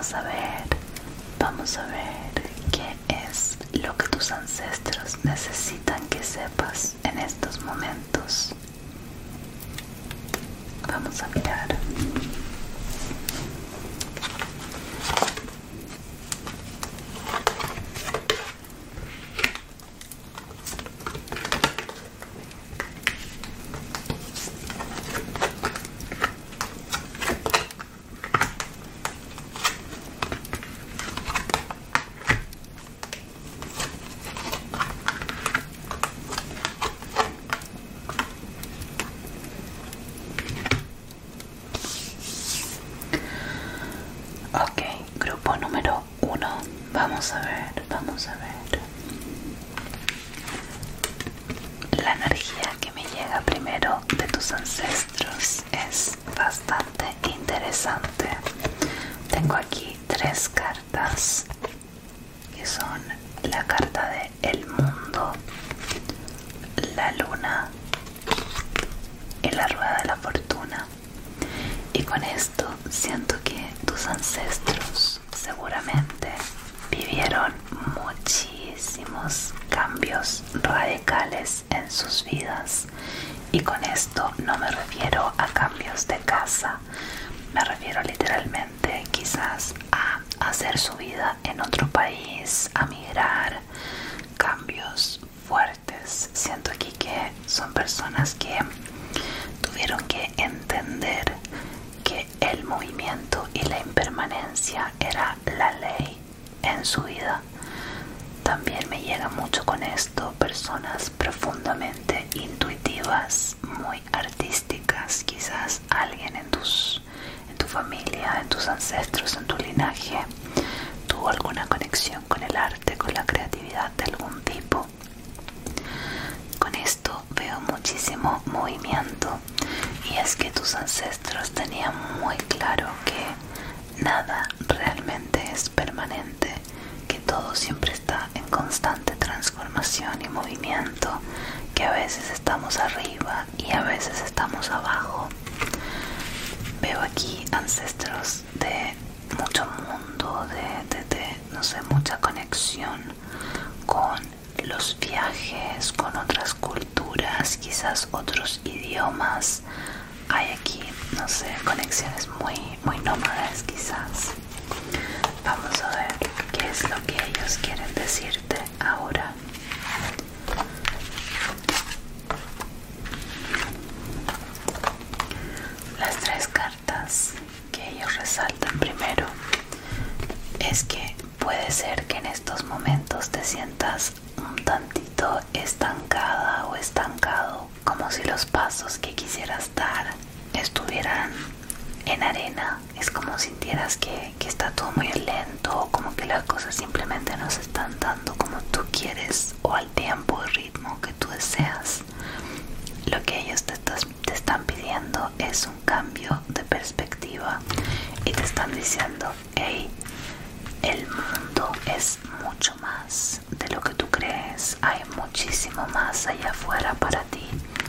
vamos a ver qué es lo que tus ancestros necesitan que sepas en estos momentos. Vamos a mirar. Ok, grupo número 1. Vamos a ver. La energía que me llega primero de tus ancestros es bastante interesante. Tengo aquí 3 cartas que son la carta de el mundo, la luna y la rueda de la fortuna. Y con esto siento que tus ancestros seguramente vivieron muchísimos cambios radicales en sus vidas. Y con esto no me refiero a cambios de casa, me refiero literalmente quizás a hacer su vida en otro país, a migrar, cambios fuertes. Siento aquí que son personas que tuvieron que entender que el movimiento y la impermanencia era la ley en su vida. También me llega mucho con esto personas profundamente intuitivas, muy artísticas. Quizás alguien en tu familia, en tus ancestros, en tu linaje tuvo alguna conexión con el arte, con la creatividad de algún tipo. Con esto veo muchísimo movimiento, y es que tus ancestros tenían muy claro que nada realmente es permanente, que todo siempre está en constante transformación y movimiento, que a veces estamos arriba y a veces estamos abajo. Veo aquí ancestros de mucho mundo, no sé, mucha conexión con los viajes, con otras culturas, quizás otros idiomas. Hay aquí, no sé, conexiones muy nómadas quizás. Vamos a ver qué es lo que ellos quieren decirte ahora. Las 3 cartas que ellos resaltan primero es que puede ser que en estos momentos te sientas un tantito estancada o estancado, como si los pasos que quisieras dar estuvieran en arena. Es como sintieras que está todo muy lento, como que las cosas simplemente no se están dando como tú quieres o al tiempo o ritmo que tú deseas. Lo que ellos te están pidiendo es un cambio de perspectiva y te están diciendo: hey, el mundo es mucho más de lo que tú crees, hay muchísimo más allá afuera para ti.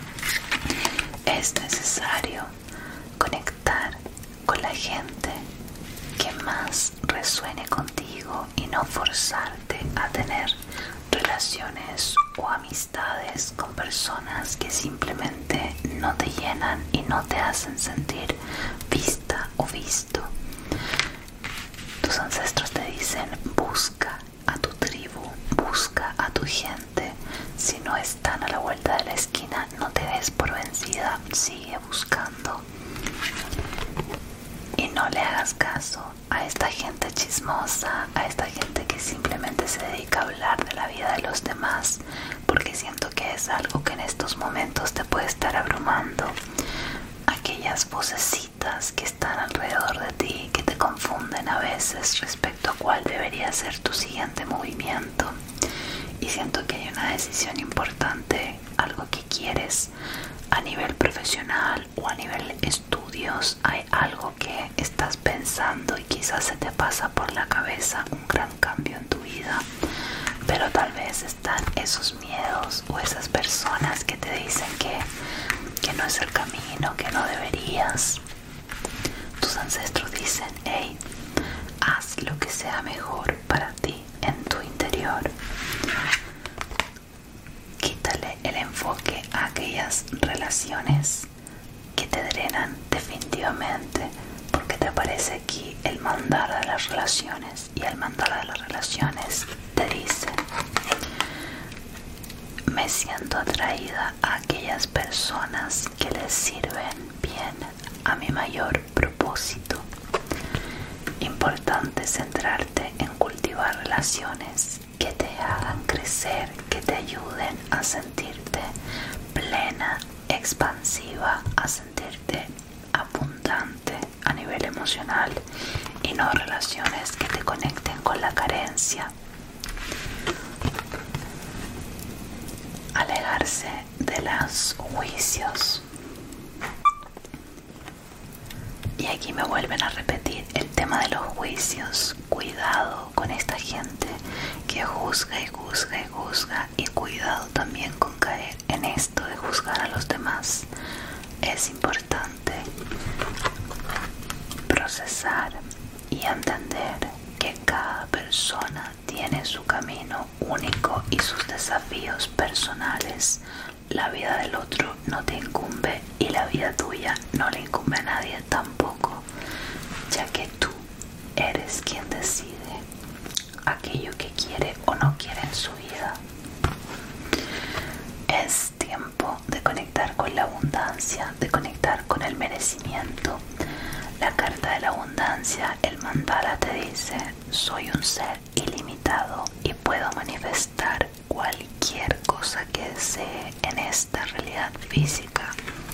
Es necesario conectar con la gente que más resuene contigo y no forzarte a tener relaciones o amistades con personas que simplemente no te llenan y no te hacen sentir vista o visto. Tus ancestros te dicen: busca a tu tribu, busca a tu gente. Si no están a la vuelta de la esquina, no te des por vencida, sigue buscando. Y no le hagas caso a esta gente chismosa, a esta gente que simplemente se dedica a hablar de la vida de los demás, porque siento que es algo que en estos momentos te puede estar abrumando. Aquellas vocecitas que están alrededor de ti, que te confunden a veces respecto a cuál debería ser tu siguiente movimiento. Y siento que hay una decisión importante, algo que quieres a nivel profesional o a nivel estudios. Hay algo que estás pensando y quizás se te pasa por la cabeza, un gran cambio en tu vida, pero tal vez están esos miedos o esas personas que te dicen que no es el camino, que no deberías. Tus ancestros dicen: hey, haz lo que sea mejor para ti en tu interior. Quítale el enfoque a aquellas relaciones que te drenan definitivamente, porque te aparece aquí el mandala de las relaciones, y el mandala de las relaciones te dice: me siento atraída a aquellas personas que les sirven bien a mi mayor propósito. Importante centrarte en cultivar relaciones que te hagan crecer, que te ayuden a sentirte plena, expansiva, a sentirte abundante a nivel emocional, y no relaciones que te conecten con la carencia. Alejarse de los juicios. Y aquí me vuelven a repetir el tema de los juicios. Cuidado con esta gente que juzga y juzga y juzga, y cuidado también con caer en esto de juzgar a los demás. Es importante procesar y entender que cada persona tiene su camino único y sus desafíos personales. La vida del otro no te incumbe, y la vida tuya no le incumbe a nadie tampoco, ya que tú eres quien decide aquello que quiere o no quiere en su vida. Es tiempo de conectar con la abundancia, de conectar con el merecimiento. La carta de la abundancia, el mandala, te dice: soy un ser ilimitado y puedo manifestar cualquier cosa que desee en esta realidad física.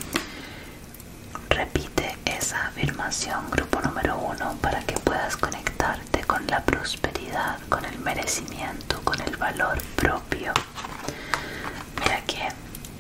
Repite esa afirmación, grupo número 1, para que puedas conectarte con la prosperidad, con el merecimiento, con el valor propio. Mira que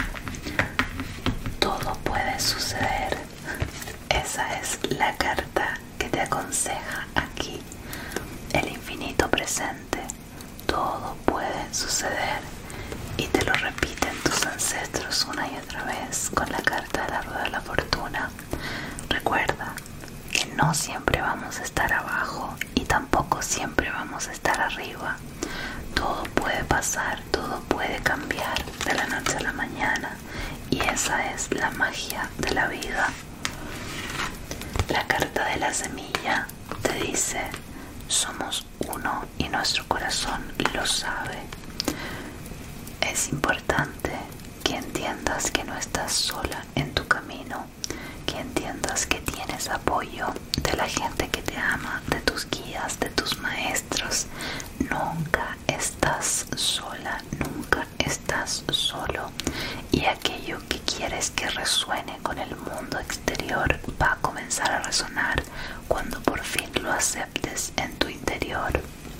todo puede suceder. Esa es la carta que te aconseja aquí el infinito presente. Todo puede suceder, y te lo repiten tus ancestros una y otra vez con la carta de la rueda de la fortuna. Recuerda que no siempre vamos a estar abajo, y tampoco siempre vamos a estar arriba. Todo puede pasar, todo puede cambiar de la noche a la mañana, y esa es la magia de la vida. La carta de la semilla te dice: somos uno y nuestro corazón lo sabe. Es importante que entiendas que no estás sola en tu camino, que entiendas que tienes apoyo de la gente que te ama, de tus guías, de tus maestros. Nunca estás sola, nunca estás solo, y aquello que quieres que resuene con el mundo exterior va a comenzar a resonar cuando por fin lo aceptes en tu interior.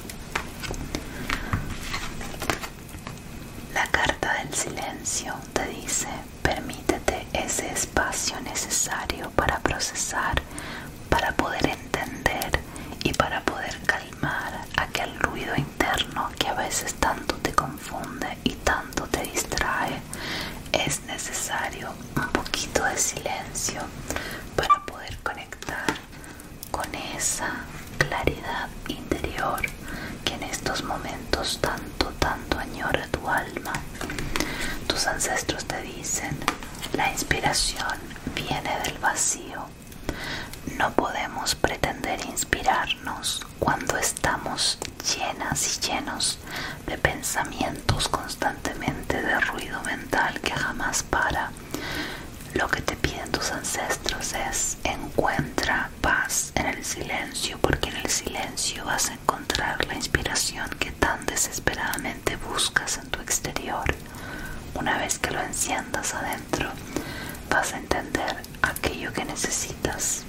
La carta del silencio te dice: permítete ese espacio necesario para procesar, para poder entender y para poder calmar aquel ruido interno que a veces tanto te confunde y tanto te distrae. Es necesario un poquito de silencio para poder conectar con esa claridad interior que en estos momentos tanto añora tu alma. Tus ancestros te dicen: la inspiración viene del vacío. No podemos pretender inspirarnos cuando estamos llenas y llenos de pensamientos constantemente, de ruido mental que jamás para. Lo que te piden tus ancestros es: encuentra paz en el silencio, porque en el silencio vas a encontrar la inspiración que tan desesperadamente buscas en tu exterior. Una vez que lo enciendas adentro, vas a entender aquello que necesitas.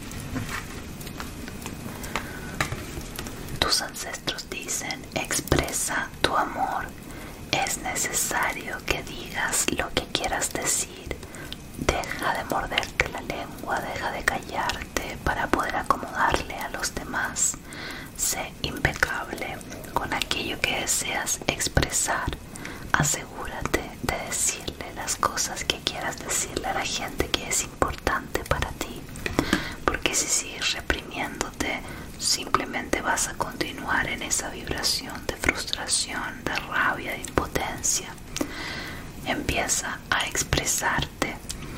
Tus ancestros dicen: expresa tu amor. Es necesario que digas lo que quieras decir. Deja de morderte la lengua, deja de callarte para poder acomodarle a los demás. Sé impecable con aquello que deseas expresar. Asegúrate de decirle las cosas que quieras decirle a la gente que es importante para ti, porque si sigues reprimiéndote, simplemente vas vas a continuar en esa vibración de frustración, de rabia, de impotencia. Empieza a expresarte.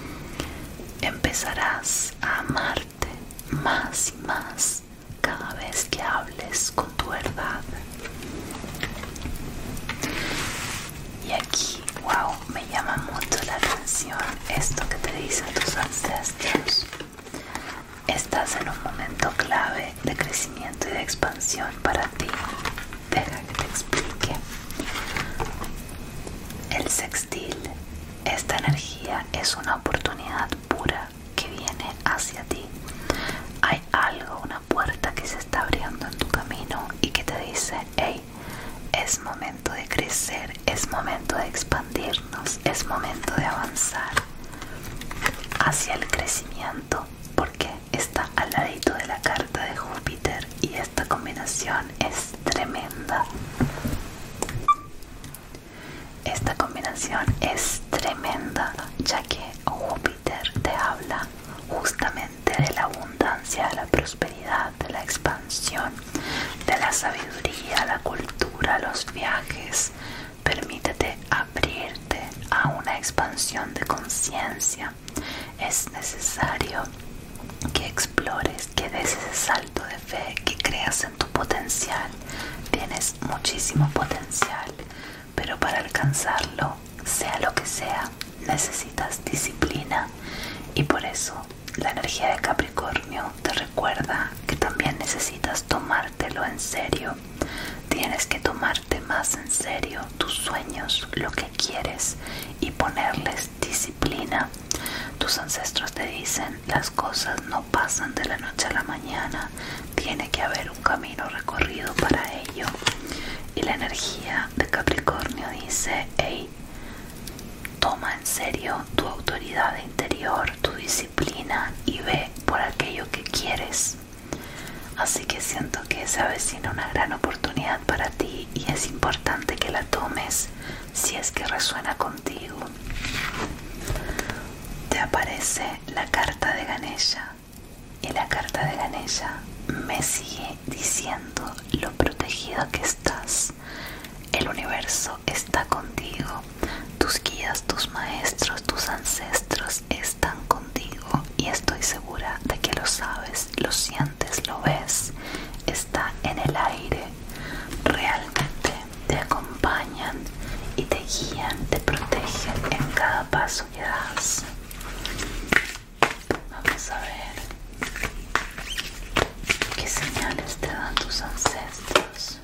Empezarás a amarte más y más cada vez que hables con tu verdad. Y aquí, wow, me llama mucho la atención esto que te dicen tus ancestros. Estás en un momento clave de crecimiento y de expansión para ti. Deja que te explique. El sextil, esta energía es una oportunidad pura que viene hacia ti. Hay algo, una puerta que se está abriendo en tu camino y que te dice, hey, es momento de crecer, es momento de expandirnos, es momento de avanzar hacia el crecimiento, porque está al ladito de la carta de Júpiter y esta combinación es tremenda. Esta combinación es tremenda, ya que Júpiter te habla justamente de la abundancia, de la prosperidad, de la expansión, de la sabiduría, la cultura, los viajes. Permítete abrirte a una expansión de conciencia. Es necesario que explores, que des ese salto de fe, que creas en tu potencial. Tienes muchísimo potencial, pero para alcanzarlo, sea lo que sea, necesitas disciplina. Y por eso la energía de Capricornio te recuerda que también necesitas tomártelo en serio. Tienes que tomarte más en serio tus sueños, lo que quieres, y ponerles disciplina. Tus ancestros te dicen, las cosas no pasan de la noche a la mañana, tiene que haber un camino recorrido para ello. Y la energía de Capricornio dice, hey, toma en serio tu autoridad interior, tu disciplina y ve por aquello que quieres. Así que siento que se avecina una gran oportunidad para ti y es importante que la tomes si es que resuena contigo. Te aparece la carta de Ganesha y la carta de Ganesha me sigue diciendo lo protegido que estás. El universo está contigo, tus guías, tus maestros, tus ancestros están contigo y estoy segura de que lo sabes, lo sientes, lo ves, está en el aire. Realmente te acompañan y te guían, te protegen en cada paso que das. Vamos a ver qué señales te dan tus ancestros.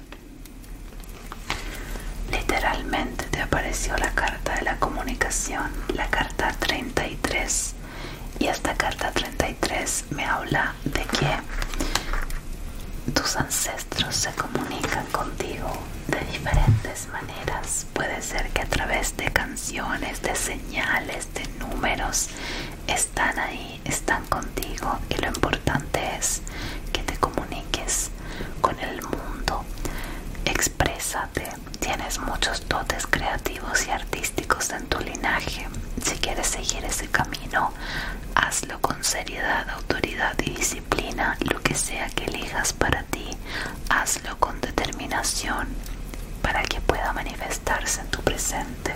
Literalmente te apareció la carta de la comunicación, la carta 33, y esta carta 33 me habla de que tus ancestros se comunican contigo de diferentes maneras. Puede ser que a través de canciones, de señales, de números, están ahí, están contigo, y lo importante es que te comuniques con el mundo. Exprésate, tienes muchos dotes creativos y artísticos en tu linaje. Si quieres seguir ese camino, hazlo con seriedad, autoridad y disciplina. Lo que sea que elijas para ti, hazlo con determinación para que pueda manifestarse en tu presente.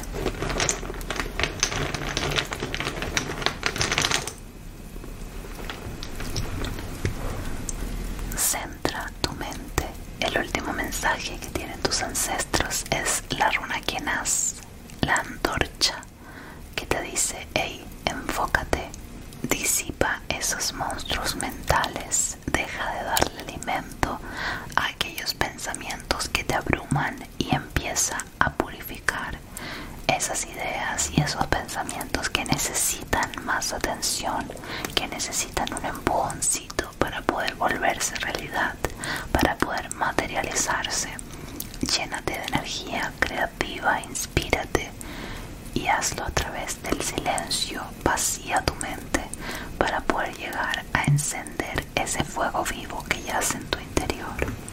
Centra tu mente. El último mensaje que tienen tus ancestros es la runa Kenaz, la antorcha, que te dice, hey, enfócate, disipa esos monstruos mentales, deja de darle alimento a aquellos pensamientos que te abruman y empieza a purificar esas ideas y esos pensamientos que necesitan más atención, que necesitan un empujoncito para poder volverse realidad, para poder materializarse. Llénate de energía creativa, inspírate y hazlo a través del silencio. Vacía tu mente para poder llegar a encender ese fuego vivo que yace en tu interior.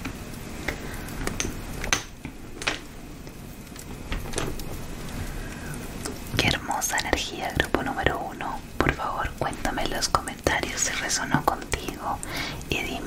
Qué hermosa energía, grupo número 1. Por favor, cuéntame en los comentarios si resonó contigo y dime